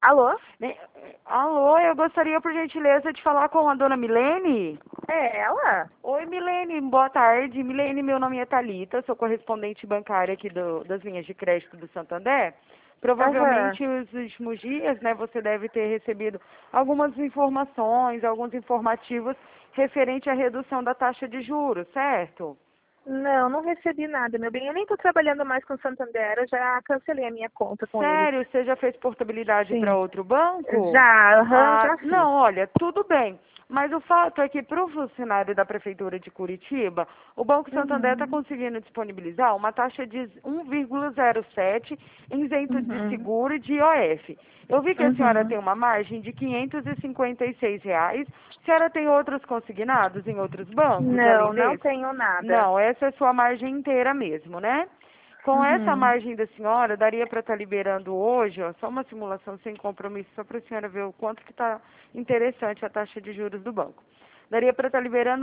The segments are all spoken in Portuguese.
Alô? Ne- Alô, eu gostaria, por gentileza, de falar com a dona Milene. É ela? Oi, Milene, boa tarde. Milene, meu nome é Thalita, sou correspondente bancária aqui das linhas de crédito do Santander. Aham. Provavelmente, os últimos dias, né, você deve ter recebido algumas informações, alguns informativos referente à redução da taxa de juros, certo? Não, não recebi nada, meu bem. Eu nem tô trabalhando mais com o Santander, eu já cancelei a minha conta com eles. Sério, você já fez portabilidade para Sim. outro banco? Já, aham, Ah, já fiz. não, olha, tudo bem. Mas o fato é que para o funcionário da Prefeitura de Curitiba, o Banco Santander está Uhum. conseguindo disponibilizar uma taxa de 1,07 isento de Uhum. seguro e de IOF. Eu vi que a senhora Uhum. tem uma margem de R$ 556. A senhora tem outros consignados em outros bancos, além Não, não desse? tenho nada. Não, essa é a sua margem inteira mesmo, né? Com essa Uhum. margem da senhora, daria para estar liberando hoje, ó, só uma simulação sem compromisso, só para a senhora ver o quanto que está interessante a taxa de juros do banco. Daria para estar liberando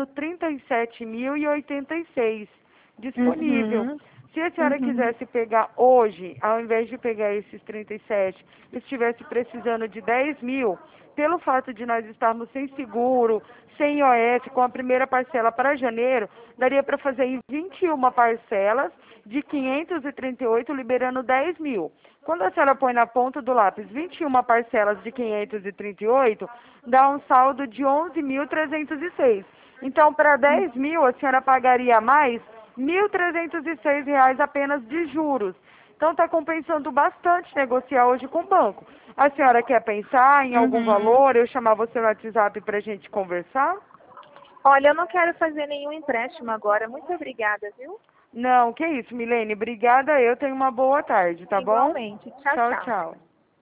37.086 disponível. Uhum. Se a senhora Uhum. quisesse pegar hoje, ao invés de pegar esses 37, estivesse precisando de 10 mil, pelo fato de nós estarmos sem seguro, sem IOF, com a primeira parcela para janeiro, daria para fazer em 21 parcelas de 538, liberando 10 mil. Quando a senhora põe na ponta do lápis 21 parcelas de 538, dá um saldo de 11.306. Então, para 10 mil, a senhora pagaria mais R$ 1.306 apenas de juros. Então, está compensando bastante negociar hoje com o banco. A senhora quer pensar em algum Uhum. valor? Eu chamar você no WhatsApp para a gente conversar? Olha, eu não quero fazer nenhum empréstimo agora. Muito obrigada, viu? Não, que isso, Milene. Obrigada. Eu tenho uma boa tarde, tá bom? Igualmente. Tchau, Tchau, tchau. tchau.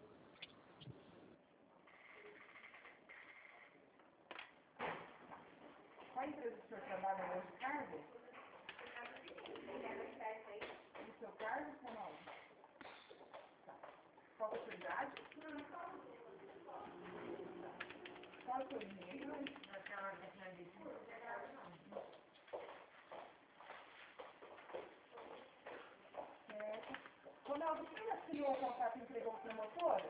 Ronaldo, quem assinou o contrato e entregou para a promotora?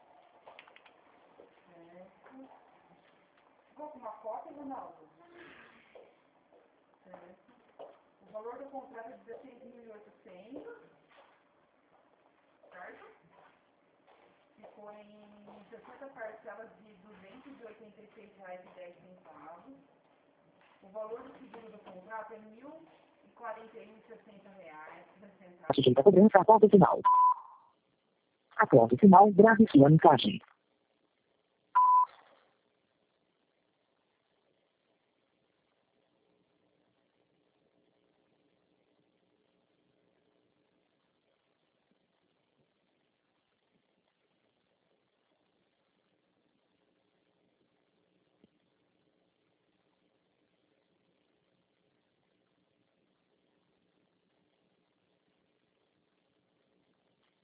Ficou com uma cópia, Ronaldo? O valor do contrato é 16.800, certo? Ficou em 60 parcelas de R$ 286,10. O valor do seguro do contrato é R$ 1.041,60. Sujeita a cobrança após o sinal. Após o sinal, grave sua mensagem.